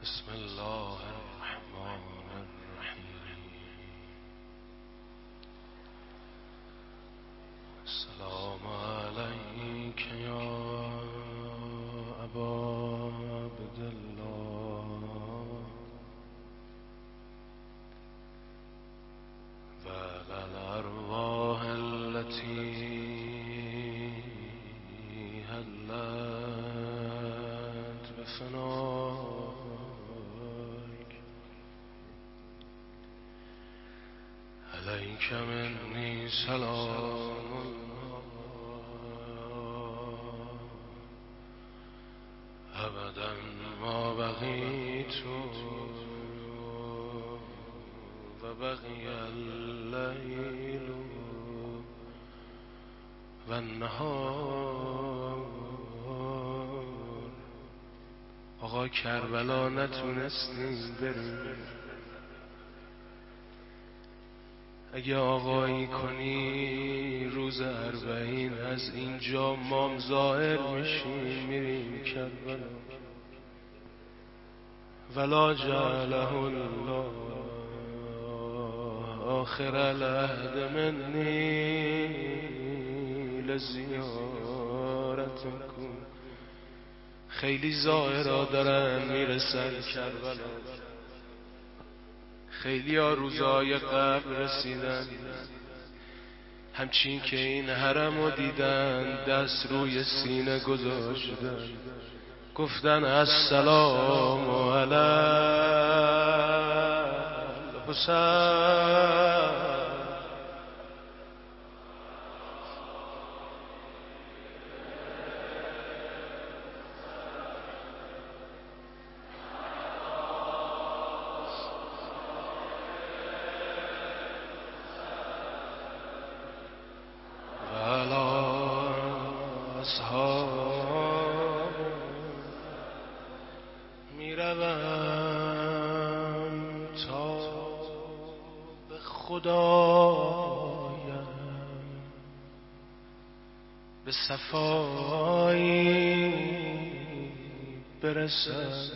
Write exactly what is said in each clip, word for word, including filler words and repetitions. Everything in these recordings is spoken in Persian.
بسم الله الرحمن الرحیم. السلام علیک یا ابا عبدالله و علی الارواح التي هلت بفناک. علیک منی سلام ابدا ما بقیت و بقی اللیل و النهار. آقا کربلا نتونستیم بریم، اگه آقایی کنی روز اربعین از اینجا مام ظاهر میشیم میریم کربلا. ولا جعله الله آخر العهد منی لزیارتکم. خیلی ظاهرا دارن میرسن کربلا، خیلی ها روزای قبل رسیدن، همچین که این حرم رو دیدن دست روی سینه گذاشتن گفتن السلام علی الحسین. میروم تا به خدایم به صفایی برسم.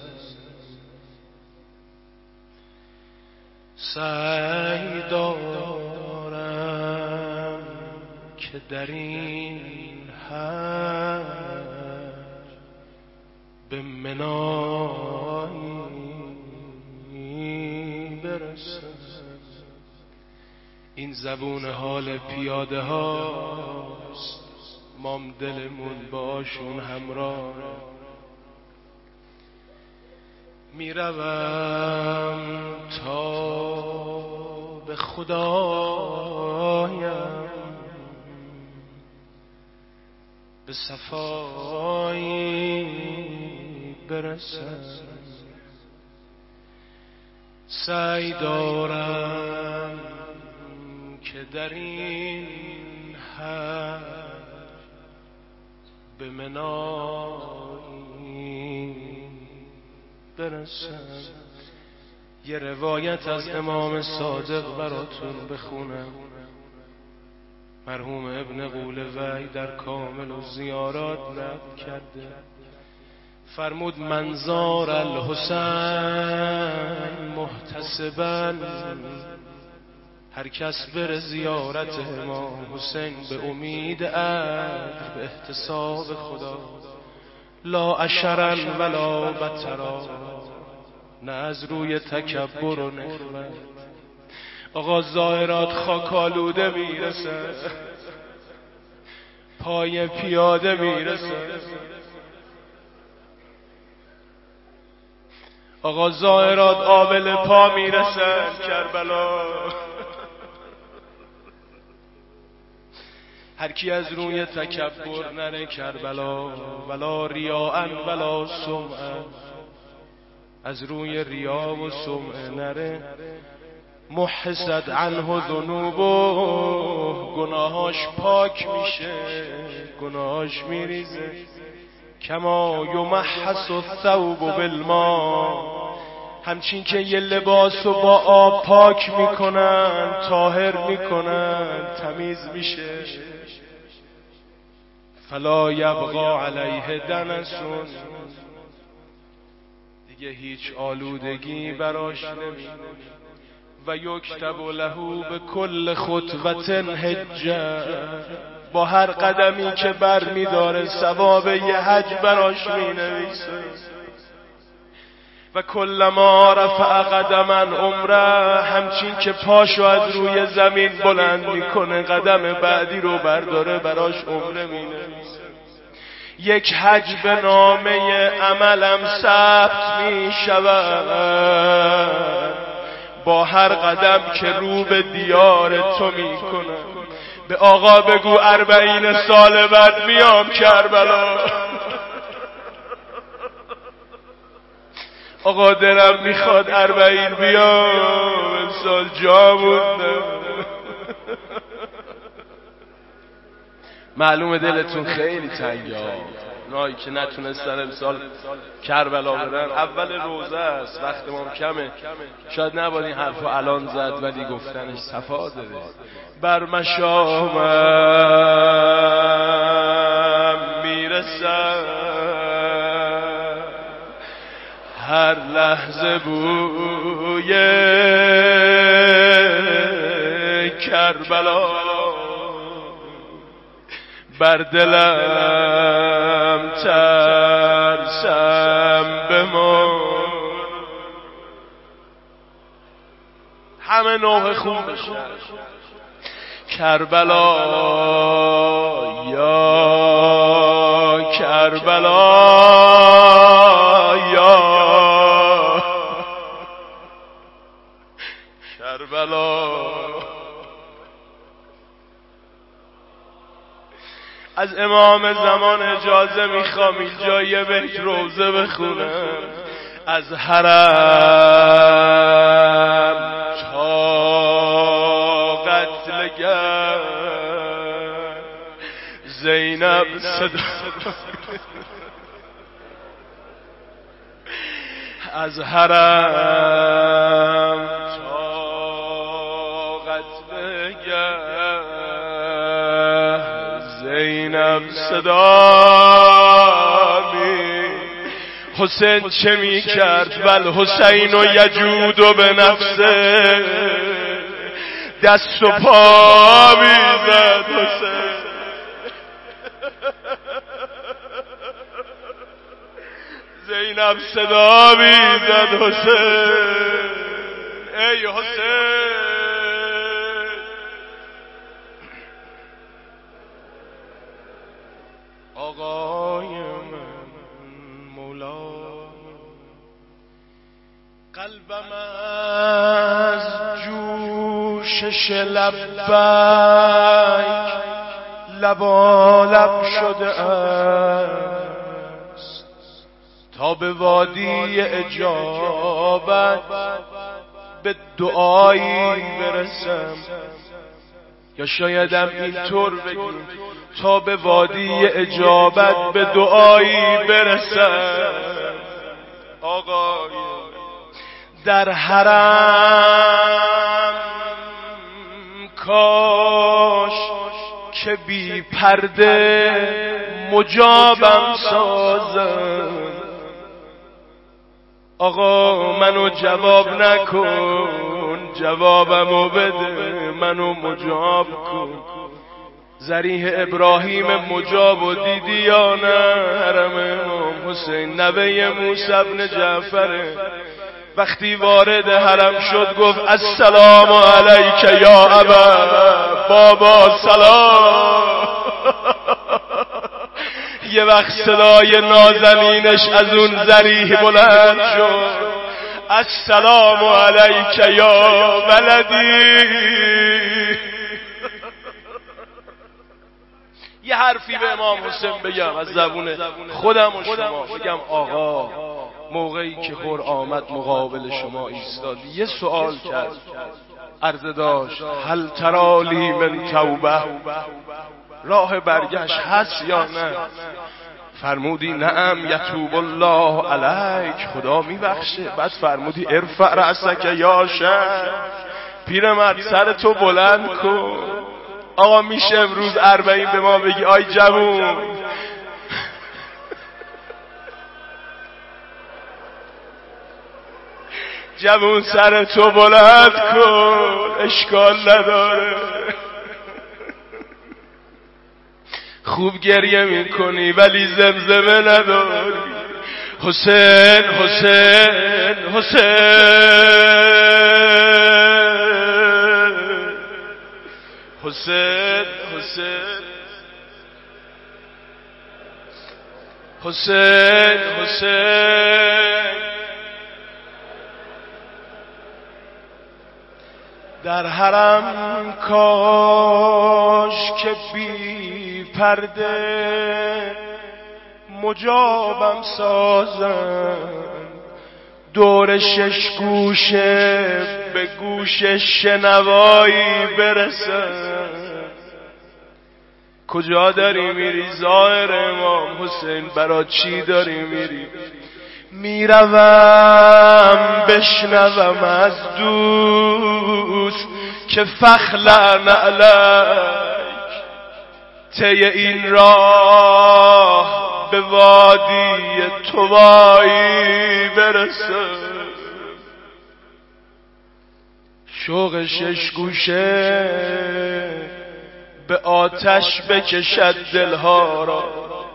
سعی دارم که در این حج به منایی برسم. این زبون حال پیاده هاست، مام دلمون باشون همراه. میروم تا به خدایم به صفایی برسم. سعی دارم که در این حج به منایی برسم. یه روایت از امام صادق براتون بخونم. مرحوم ابن قولوی در کامل و زیارات نقل کرده، فرمود منظار الحسین محتسبا. هر کس بره زیارت امام حسین به امید اجر، به احتساب خدا، لا اشرا ولا بطرا، نه از روی تکبر و نخوت. آقا ظاهرات خاکالوده میرسه، پای پیاده میرسه. آقا ظاهرات آبل پا میرسن کربلا. هر کی از روی تکبر نره کربلا، ولا ریاء ولا سمعا، از روی ریا و سمعه نره. محست عنه ذنوبه، گناهاش پاک میشه، گناهاش میریزه. کما یمحص الثوب بالماء، همچین که یه لباسو با آب پاک میکنن، طاهر میکنن، تمیز میشه. فلا یبقى علیه دنس، دیگه هیچ آلودگی براش نمی و یکتب له به کل خطوة حجه، با هر قدمی که بر می داره ثواب یه حج براش می نویسه. و کلما رفع قدما عمره، همچین که پاشو از روی زمین بلند میکنه قدم بعدی رو برداره براش عمره می نویسه. یک حج به نامه عملم ثبت می شود، با هر قدم که رو به دیار تو می کنم. به آقا بگو اربعین سال بعد میام کربلا، آقا دلم میخواد اربعین بیام، سال جا موندم. معلومه دلتون خیلی تنگه، اونایی که نتونستن امسال کربلا برن. اول روزه است، وقت ما کمه، شاید نباید این حرفو الان زد، ولی گفتنش صفا داره. بر مشامم میرسم هر لحظه بوی کربلا، بر دلم ترسم بمون. همه نوح خون بشه کربلا یا کربلا یا کربلا. از امام زمان اجازه میخوام اینجا یه بیت روزه بخونم از حرم تا قتلگر زینب صدا از حرم تا قتلگر زینب صدا می. حسین چه می کرد؟ بل حسین و یجود و به نفسه، دست و پا می زد حسین. زینب صدا می زد حسین، ای حسین. آقای من مولا، قلبم از جوشش لبیک لبالب شده است، تا به وادی اجابت به دعایی برسم. یا شایدم اینطور بگیم تا به وادی اجابت به دعایی برسم. آقای در حرم کاش که بی پرده مجابم سازم. آقا منو جواب نکن، جوابمو بده، منو مجاب کن. ذریح ابراهیم مجاب و دیدی یا نه؟ حرم امام حسین نوه موسی بن جعفره. وقتی وارد حرم شد گفت السلام علیک یا ابا، بابا سلام. یه وقت صدای نازنینش از اون ذریح بلند شد، السلام علیک یا ولدی. یه حرفی به امام حسین بگم از زبون خودم و شما، بگم آقا موقعی که خور آمد مقابل شما ایستاد، یه سوال کرد، عرض داشت هل ترالی من توبه، راه برگشت هست یا نه؟ فرمودی نعم یتوب الله علیک، خدا میبخشه. بعد فرمودی ارفع رأسک یا شیخ، پیرمرد سر تو بلند کن. آقا میشه امروز اربعین به ما بگی آی جوون؟ جوون سر تو بلند کن اشکال نداره، خوب گریه میکنی ولی زمزمه نداری. حسین حسین حسین حسین حسین حسین حسین در حرم کاش که بی پرده مجابم سازن، دور شش گوشه به گوش شنوایی برسن. کجا داری میری ظاهر امام حسین؟ برا چی داری میری؟ میروم بشنوم از دوست که فخلع نعلک، طی این راه به وادی طوایی برسه. شوق شش گوشه به آتش بکشد دلها را.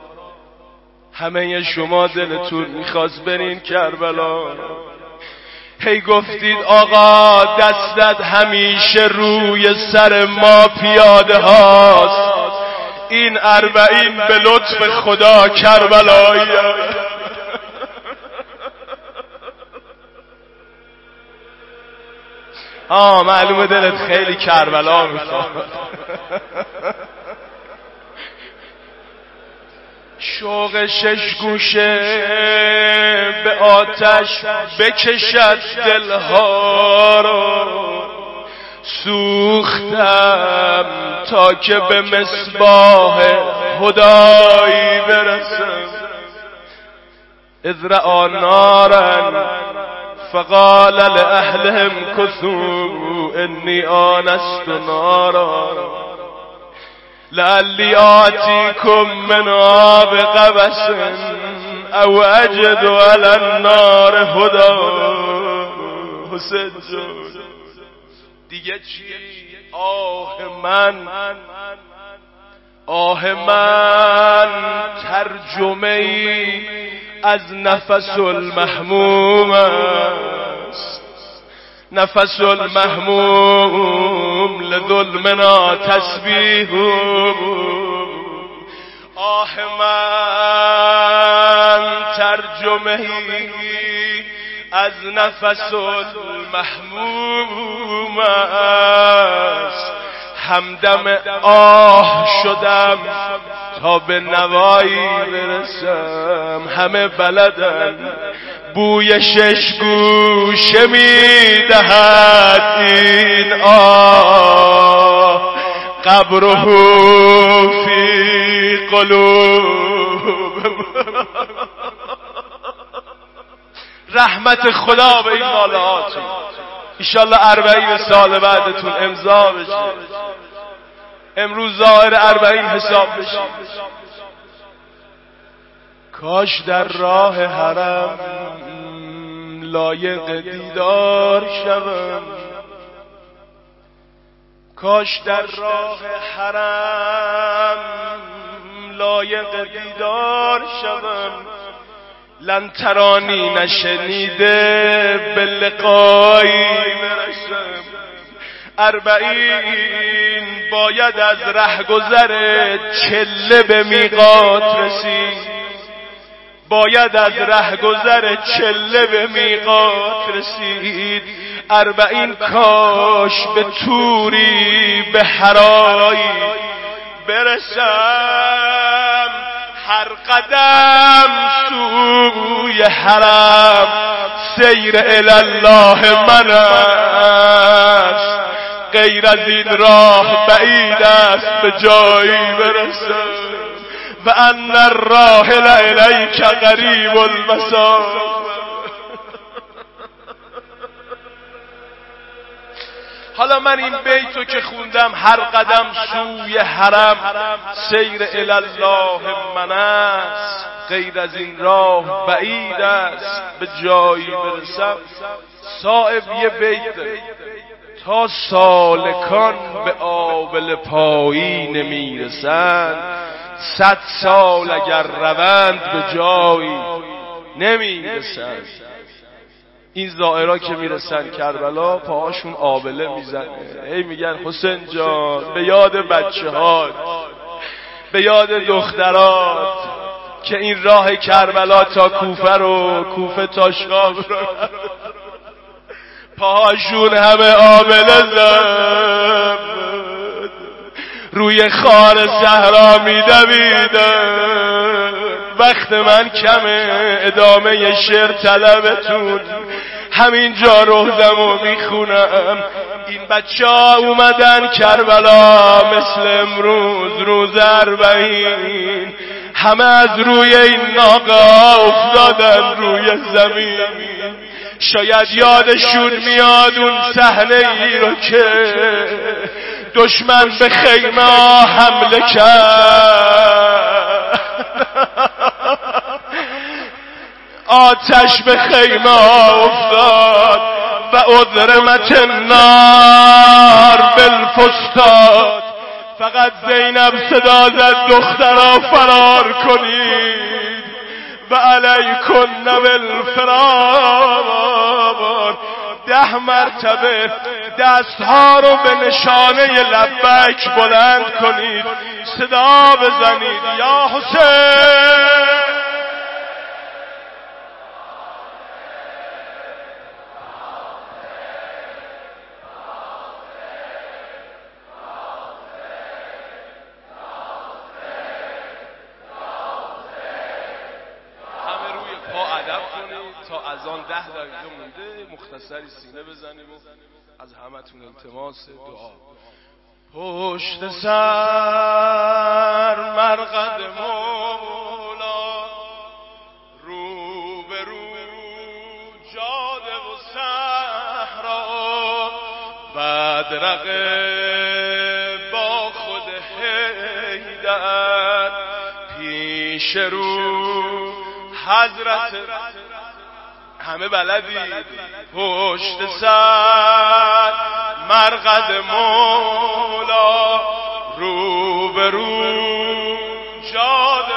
همه شما دلتون میخواست برین کربلا، هی گفتید آقا دستت همیشه روی سر ما پیاده هاست، این اربعین به لطف خدا کربلایی. آه معلومه دلت خیلی کربلا میخواد. شوق شش گوشه به آتش بکشد دلها را، سوختم تا که به مصباح هدایی برسم. اذ رأى نارا فقال لأهلهم كثوا إني آنست نارا لعلی آتیکم منها بقبس او اجد علی النار هدا. حسین جان دیگه چی؟ آه من آه من ترجمه ای از نفس المحموم است. نفس المحموم لظلمنا تسبیح. آه من ترجمه ای از نفس المحموم است. همدم آه شدم تا به نوایی برسم. همه بلدن بوی شش گوشه میدهد این آه، قبره فی قلوب. رحمت خدا به این مالهاتون، ایشالله اربعین سال بعدتون امضا بشه. امروز ظاهر اربعین حساب بشه. کاش در راه حرم لایق دیدار شوم. کاش در راه حرم لایق دیدار شوم. لن ترانی نشنیده به لقایی برسم. اربعین باید از رهگذر چله به میقات رسید. باید از رهگذر چله به میقات رسید. اربعین کاش به توری به حرایی برسم. هر قدم سوی حرم سیر الله من است. غیر از این راه بعید است به جایی برسم. و ان الراحل الیک قریب المسافه. حالا من این بیتو که خوندم، هر قدم سوی حرم سیر الی الله من است. غیر از این راه بعید است به جایی برسم. صایب یه بیت داره: تا سالکان به آبل پایی نمیرسند، صد سال اگر روند به جایی نمیرسند. این زائرها که میرسن کربلا پاهاشون آبله میزنه، هی میگن حسین جان به یاد بچه هات، به یاد دخترات که این راه کربلا تا کوفه رو، کوفه تا شام رو پاهاشون همه آبله زد، روی خار صحرا میدویدن. وقت من کمه، ادامه شعر طلبتون همینجا روزم و میخونم. این بچه ها اومدن کربلا مثل امروز روز اربعین، همه از روی این ناقه افتادن روی زمین. شاید یادشون میاد اون صحنه ای رو که دشمن به خیمه حمله کرد، آتش به خیمه افتاد و اضرمت النار بالفستاد. فقط زینب صدا زد دخترها فرار کنید و علیکن بالفرار. ده مرتبه دستها رو به نشانه لبیک بلند کنید، صدا بزنید یا حسین. تا از آن ده دقیقه مونده مختصری سینه بزنیم و از همتون التماس دعا. پشت سر مرقد مولا، رو به رو جاده و صحرا، بدرقه با خود حیدر، پیش رو حضرت همه بلدید. پشت سر مرقد مولا، رو به رو جاده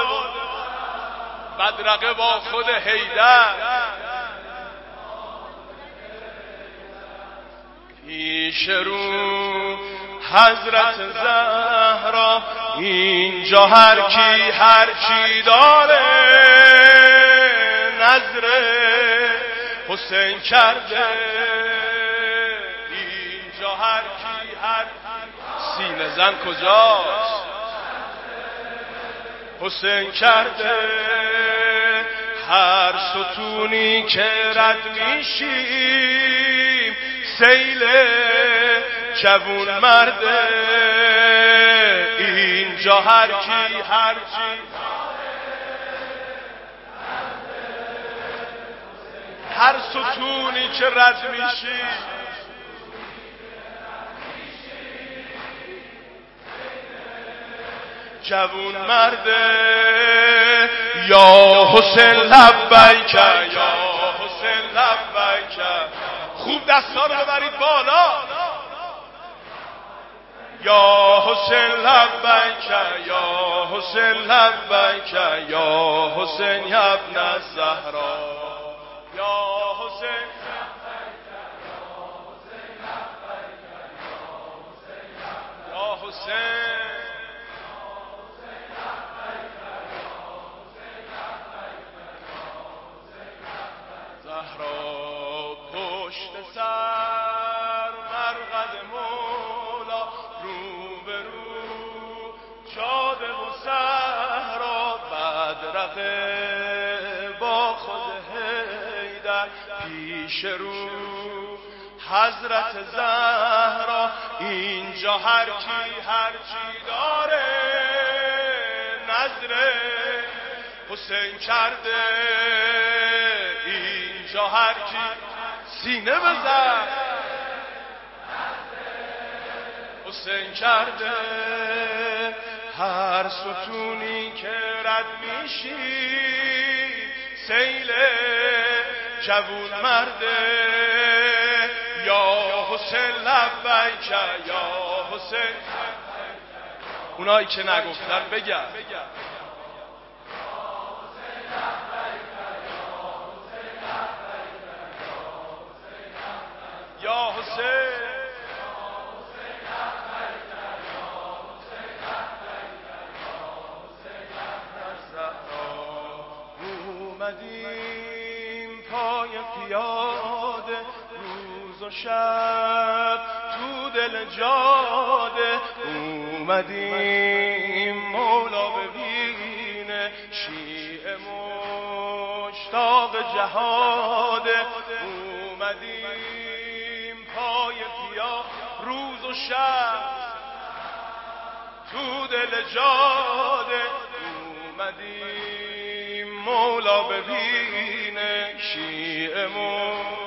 بدرقه با خود حیدر، پیش رو حضرت زهرا. اینجا هر کی هر چی داره نظره حسین کرده، اینجا هر کی هر سینه زن کجاست حسین کرده. هر ستونی که رد میشیم سیل جوون مرده، اینجا هر کی هر چی هر ستونی که رد میشی جوون مرده. یا حسین لبیک، یا حسین لبیک. خوب دستا رو ببرید بالا. یا حسین لبیک، یا حسین لبیک، یا حسین یا ابن الزهرا، یا حسین یا حسین. زهرا پشت سر مرقد مولا، رو به رو جاده و صحرا، بدرقه با خود حیدر، پیش رو حضرت زهرا. اینجا هر کی هر چی داره نظر حسین کرده، اینجا هر کی سینه بزن حسین کرده. هر ستونی که رد میشی سیل جوون مرده یا حسین لبیک یا حسین. اونایی که نگفتن بگن یا حسین اومدیم پای پیاده روز و شب تو دل جاده اومدیم مولا ببینه شیعه مشتاق جهاده اومدیم پای پیا روز و شب تو دل جاده اومدیم مولا ببینه شیعه مشتاق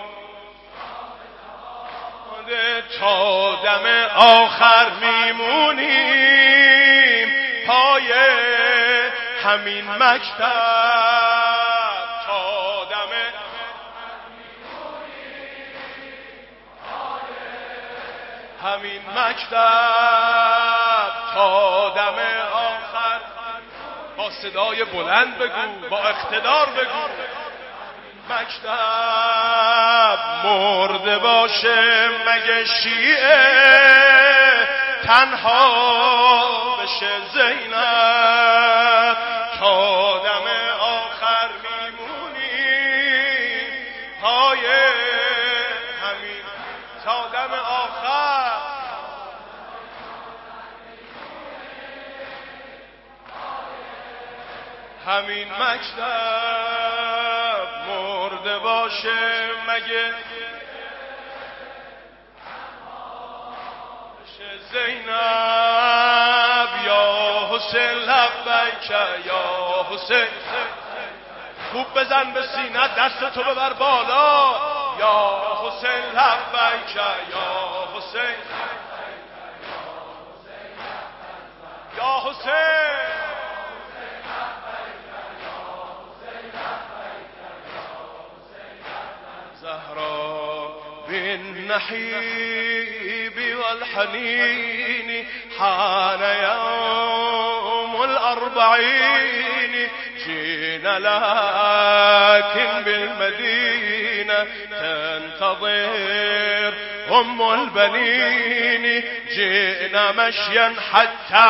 تا دم آخر میمونیم پای همین مکتب تا دم همین مکتب تا دم آخر. با صدای بلند بگو، با اقتدار بگو مکتب مرده باشه مگه شیعه تنها بشه زینب تا دم آخر میمونی پای همین تا دم آخر. همین مکتب مرده باشه مگه زینب یا حسین لبیک یا حسین. خوب بزن به سینه دست تو ببر بالا یا حسین لبیک یا حسین یا حسین. زهرا بالنحيب والحنين حان يوم الأربعين جينا لكن بالمدينة تنتظر أم البنين جئنا مشيا حتى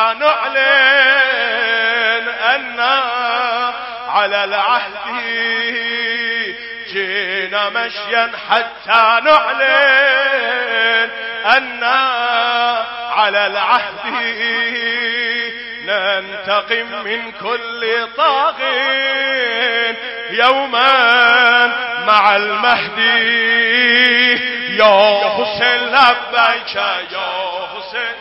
نعلن أن على العهد جئنا مشيا حتى نعلن أن على العهد ننتقم من كل طاغ يوما مع المهدي يا حسين لبيك يا حسين.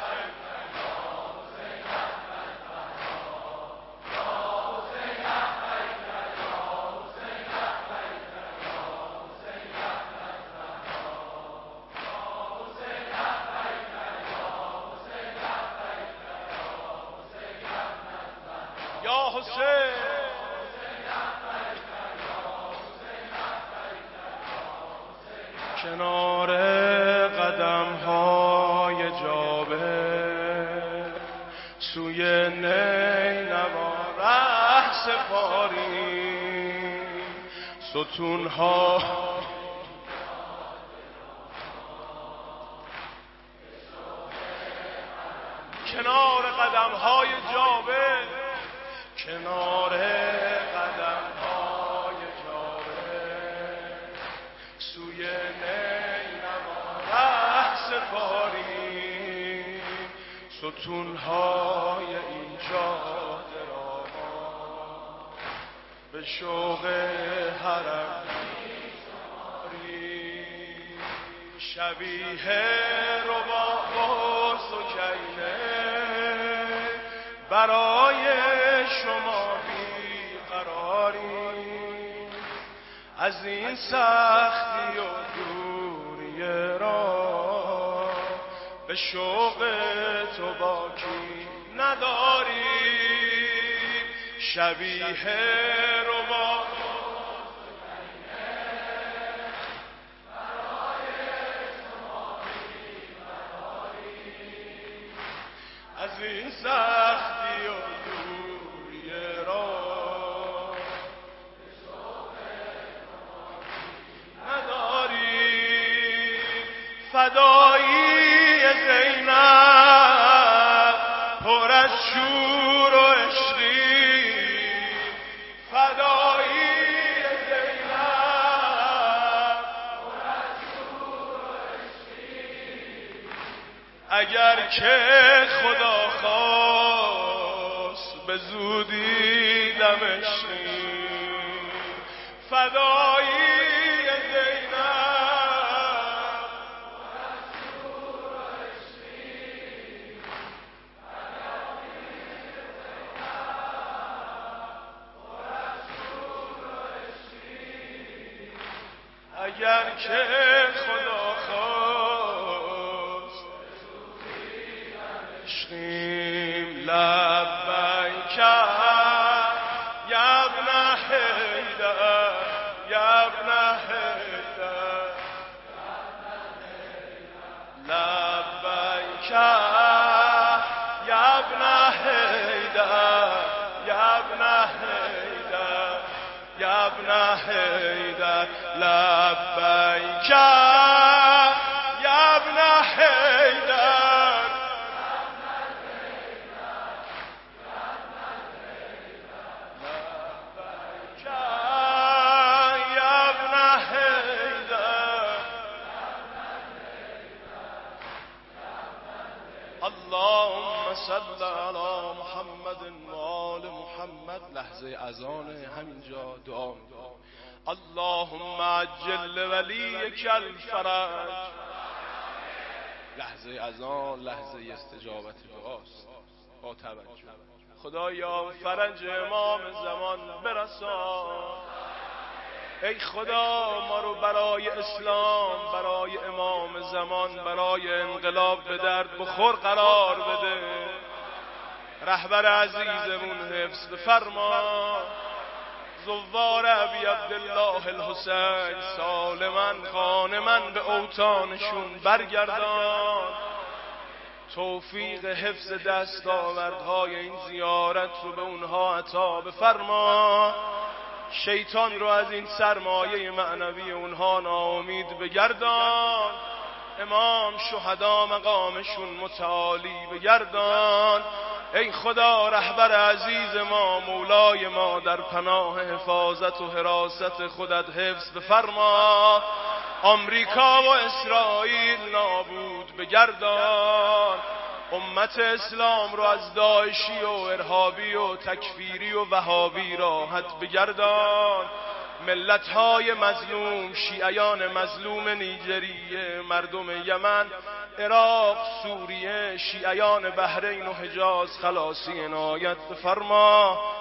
یا حسین کنار قدم های جابر سوی نینوا ره سپاری ستون ها کنار قدم های جابر کنار قدم های جابر سوی نینوا ره سپاری ستون های اینجا دراما به شوق حرم شبیه رباب و سکینه برای شما بیقراری از این سختی و دوری را به شوق تو باکی نه نداری شبیه ربا از این سختی و دوری را نداری فدایی زینب پر از شور و عشقی فدایی زینب پر از شور و عشقی اگر که خدا خواست به زودی دمشقی فدایی اگر که خدا خواست عشقیم لبیک یا ابن حیدر یا ابن حیدر لبیک یا ابن حیدر یا ابن حیدر یا ابن حیدر لبیک یا ابن حیدر لبیک یا ابن حیدر اللهم صل علی محمد و آل محمد. لحظه اذان همینجا دعا می‌کنم اللهم عجل ولیک الفرج. لحظه اذان لحظه استجابت دعاست. با توجه خدایا فرج امام زمان برسان. ای خدا ما رو برای اسلام، برای امام زمان، برای انقلاب به درد بخور قرار بده. رهبر عزیزمون حفظ بفرما. زوار ابی عبدالله الحسین سالما غانما به اوطانشون برگردان. توفیق حفظ دستاوردهای این زیارت رو به اونها عطا بفرما. شیطان رو از این سرمایه معنوی اونها ناامید بگردان. امام شهدا مقامشون متعالی بگردان. ای خدا رهبر عزیز ما، مولای ما، در پناه حفاظت و حراست خودت حفظ بفرما. آمریکا و اسرائیل نابود بگردان. امت اسلام رو از داعشی و ارهابی و تکفیری و وهابی راحت بگردان. ملت‌های مظلوم، شیعیان مظلوم نیجریه، مردم یمن، عراق، سوریه، شیعیان بحرین و حجاز خلاصی عنایت بفرما.